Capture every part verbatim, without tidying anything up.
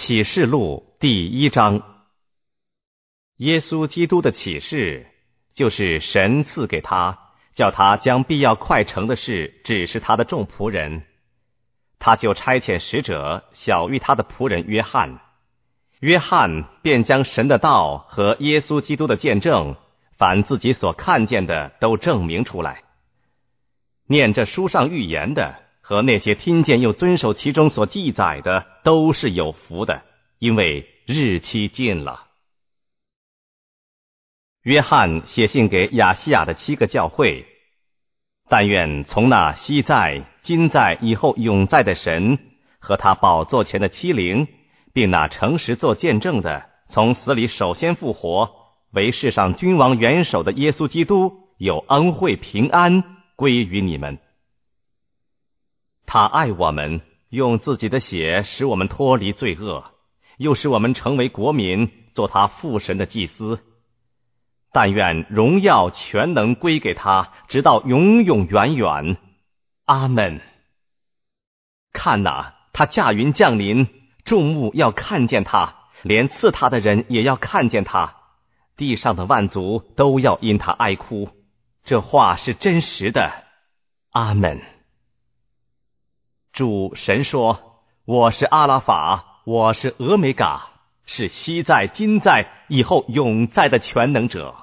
启示录第一章。耶稣基督的启示，就是神赐给他，叫他将必要快成的事指示他的众仆人。他就差遣使者晓谕他的仆人约翰，约翰便将神的道和耶稣基督的见证，凡自己所看见的都证明出来。念这书上预言的和那些听见又遵守其中所记载的，都是有福的，因为日期近了。约翰写信给亚细亚的七个教会，但愿从那昔在、今在、以后永在的神和他宝座前的七灵，并那诚实做见证的，从死里首先复活，为世上君王元首的耶稣基督，有恩惠平安归于你们。他爱我们，用自己的血使我们脱离罪恶，又使我们成为国民，做他父神的祭司。但愿荣耀全能归给他，直到永永远远。阿们。看哪，他驾云降临，众目要看见他，连刺他的人也要看见他，地上的万族都要因他哀哭。这话是真实的。阿们。主神说，我是阿拉法，我是俄美嘎，是昔在、今在、以后永在的全能者。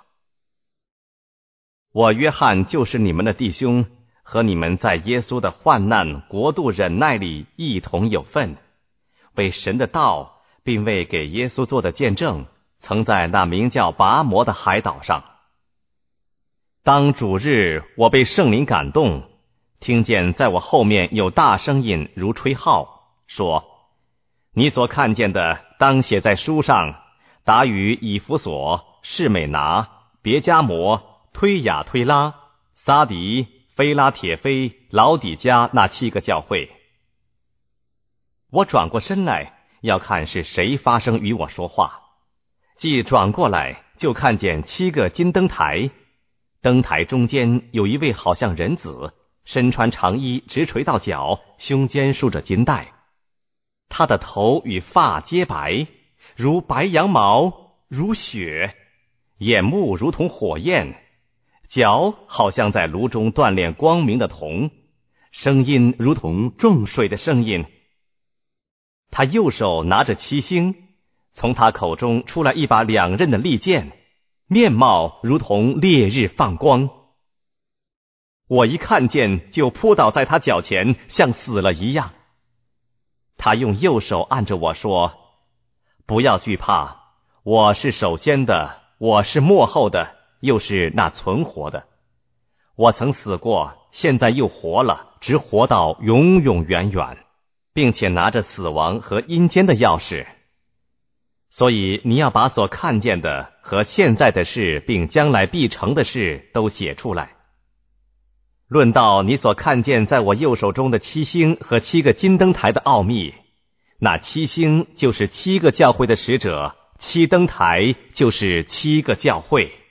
我约翰就是你们的弟兄，和你们在耶稣的患难、国度、忍耐里一同有份，为神的道，并为给耶稣做的见证，曾在那名叫拔摩的海岛上。当主日，我被圣灵感动，听见在我后面有大声音如吹号，说：你所看见的当写在书上，达于以弗所、士美拿、别迦摩、推雅推拉、撒迪、菲拉铁菲、老底加那七个教会。我转过身来，要看是谁发声与我说话。既转过来，就看见七个金灯台，灯台中间有一位好像人子，身穿长衣，直垂到脚，胸间束着金带。他的头与发皆白，如白羊毛，如雪，眼目如同火焰，脚好像在炉中锻炼光明的铜，声音如同重水的声音。他右手拿着七星，从他口中出来一把两刃的利剑，面貌如同烈日放光。我一看见，就扑倒在他脚前，像死了一样。他用右手按着我说：不要惧怕，我是首先的，我是末后的，又是那存活的。我曾死过，现在又活了，直活到永永远远，并且拿着死亡和阴间的钥匙。所以你要把所看见的和现在的事，并将来必成的事都写出来。论到你所看见在我右手中的七星和七个金灯台的奥秘，那七星就是七个教会的使者，七灯台就是七个教会。